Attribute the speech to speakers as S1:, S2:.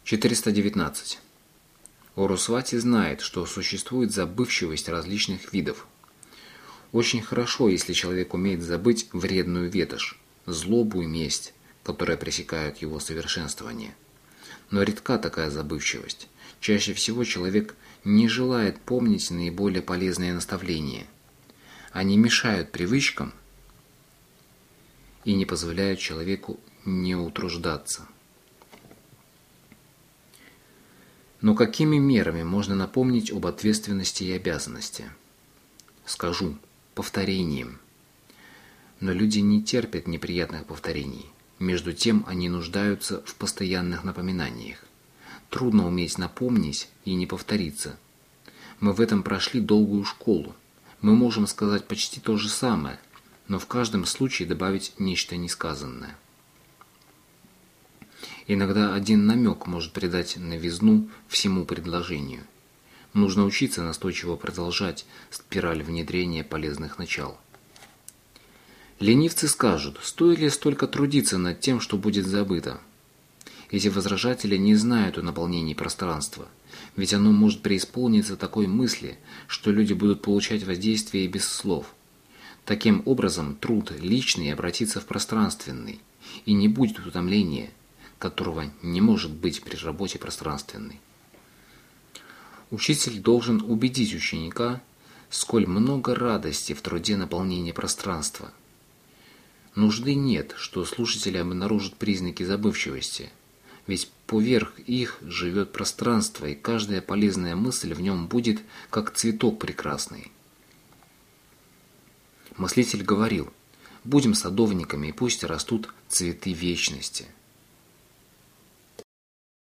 S1: 419. Орусвати знает, что существует забывчивость различных видов. Очень хорошо, если человек умеет забыть вредную ветошь, злобу и месть, которые пресекают его совершенствование. Но редка такая забывчивость. Чаще всего человек не желает помнить наиболее полезные наставления. Они мешают привычкам и не позволяют человеку не утруждаться. Но какими мерами можно напомнить об ответственности и обязанности? Скажу, повторением. Но люди не терпят неприятных повторений. Между тем они нуждаются в постоянных напоминаниях. Трудно уметь напомнить и не повториться. Мы в этом прошли долгую школу. Мы можем сказать почти то же самое, но в каждом случае добавить нечто несказанное. Иногда один намек может придать новизну всему предложению. Нужно учиться настойчиво продолжать спираль внедрения полезных начал. Ленивцы скажут, стоит ли столько трудиться над тем, что будет забыто. Эти возражатели не знают о наполнении пространства, ведь оно может преисполниться такой мысли, что люди будут получать воздействие и без слов. Таким образом, труд личный обратится в пространственный, и не будет утомления, которого не может быть при работе пространственной. Учитель должен убедить ученика, сколь много радости в труде наполнения пространства. Нужды нет, что слушатели обнаружат признаки забывчивости, ведь поверх их живет пространство, и каждая полезная мысль в нем будет, как цветок прекрасный. Мыслитель говорил, будем садовниками, и пусть растут цветы вечности.